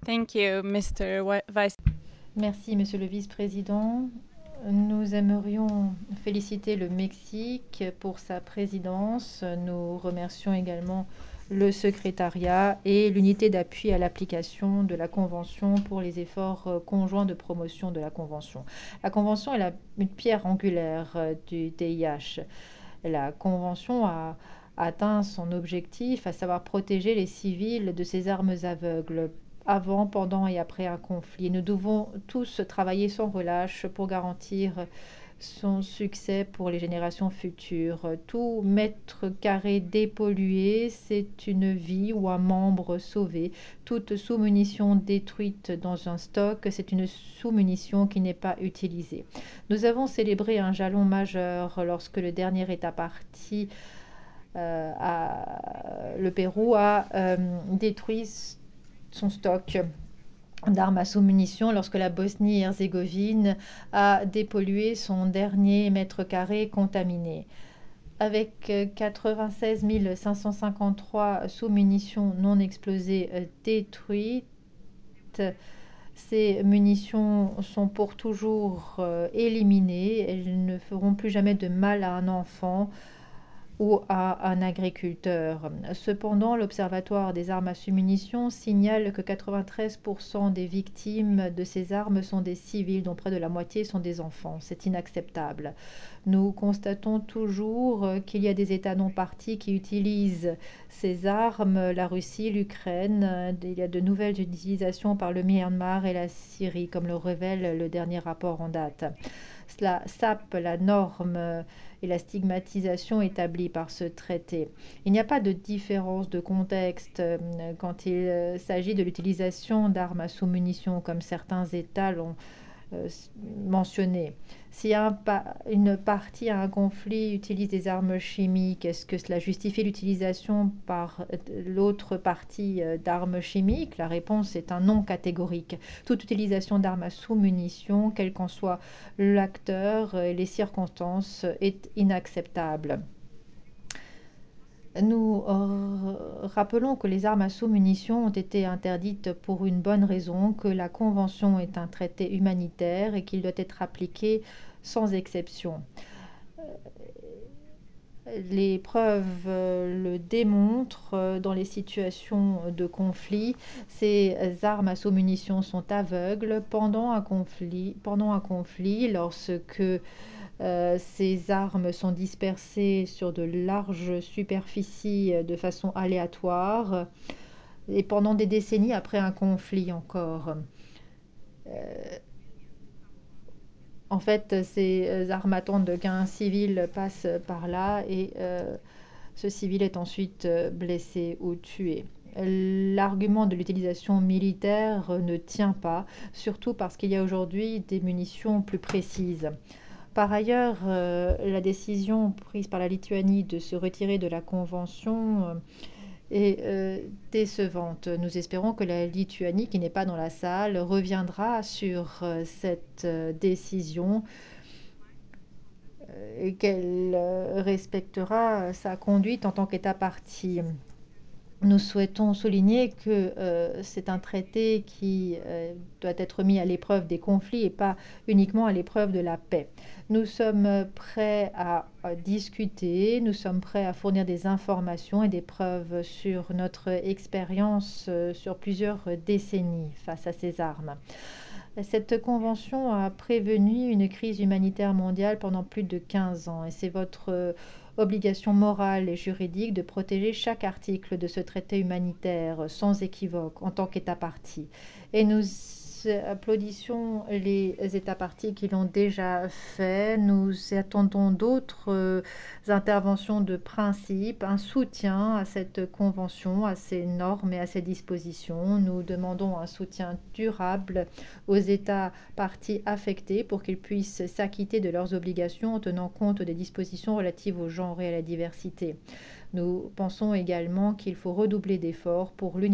Thank you, Mr. Vice. Merci, Monsieur le Vice-président. Nous aimerions féliciter le Mexique pour sa présidence. Nous remercions également le secrétariat et l'unité d'appui à l'application de la Convention pour les efforts conjoints de promotion de la Convention. La Convention est une pierre angulaire du DIH. La Convention a atteint son objectif, à savoir protéger les civils de ces armes aveugles avant, pendant et après un conflit. Nous devons tous travailler sans relâche pour garantir son succès pour les générations futures. Tout mètre carré dépollué, c'est une vie ou un membre sauvé. Toute sous-munition détruite dans un stock, c'est une sous-munition qui n'est pas utilisée. Nous avons célébré un jalon majeur lorsque le dernier État parti, le Pérou, a détruit son stock d'armes à sous-munitions lorsque la Bosnie-Herzégovine a dépollué son dernier mètre carré contaminé. Avec 96 553 sous-munitions non explosées détruites, ces munitions sont pour toujours éliminées. Elles ne feront plus jamais de mal à un enfant ou à un agriculteur. Cependant, l'Observatoire des armes à sous-munitions signale que 93% des victimes de ces armes sont des civils, dont près de la moitié sont des enfants. C'est inacceptable. Nous constatons toujours qu'il y a des États non partis qui utilisent ces armes, la Russie, l'Ukraine. Il y a de nouvelles utilisations par le Myanmar et la Syrie, comme le révèle le dernier rapport en date. Cela sape la norme et la stigmatisation établie par ce traité. Il n'y a pas de différence de contexte quand il s'agit de l'utilisation d'armes à sous-munitions, comme certains États l'ont mentionné. Si une partie à un conflit utilise des armes chimiques, est-ce que cela justifie l'utilisation par l'autre partie d'armes chimiques? La réponse est un non catégorique. Toute utilisation d'armes à sous-munitions, quel qu'en soit l'acteur et les circonstances, est inacceptable. Nous rappelons que les armes à sous-munitions ont été interdites pour une bonne raison, que la Convention est un traité humanitaire et qu'il doit être appliqué sans exception. Les preuves le démontrent dans les situations de conflit. Ces armes à sous-munitions sont aveugles pendant un conflit lorsque ces armes sont dispersées sur de larges superficies de façon aléatoire et pendant des décennies après un conflit encore. En fait, ces armes attendent qu'un civil passe par là et ce civil est ensuite blessé ou tué. L'argument de l'utilisation militaire ne tient pas, surtout parce qu'il y a aujourd'hui des munitions plus précises. Par ailleurs, la décision prise par la Lituanie de se retirer de la Convention est décevante. Nous espérons que la Lituanie, qui n'est pas dans la salle, reviendra sur cette décision et qu'elle respectera sa conduite en tant qu'État partie. Nous souhaitons souligner que c'est un traité qui doit être mis à l'épreuve des conflits et pas uniquement à l'épreuve de la paix. Nous sommes prêts à discuter, nous sommes prêts à fournir des informations et des preuves sur notre expérience sur plusieurs décennies face à ces armes. Cette convention a prévenu une crise humanitaire mondiale pendant plus de 15 ans et c'est votre obligation morale et juridique de protéger chaque article de ce traité humanitaire sans équivoque en tant qu'État partie. Et nous applaudissons les États parties qui l'ont déjà fait. Nous attendons d'autres interventions de principe, un soutien à cette convention, à ces normes et à ces dispositions. Nous demandons un soutien durable aux États parties affectés pour qu'ils puissent s'acquitter de leurs obligations en tenant compte des dispositions relatives au genre et à la diversité. Nous pensons également qu'il faut redoubler d'efforts pour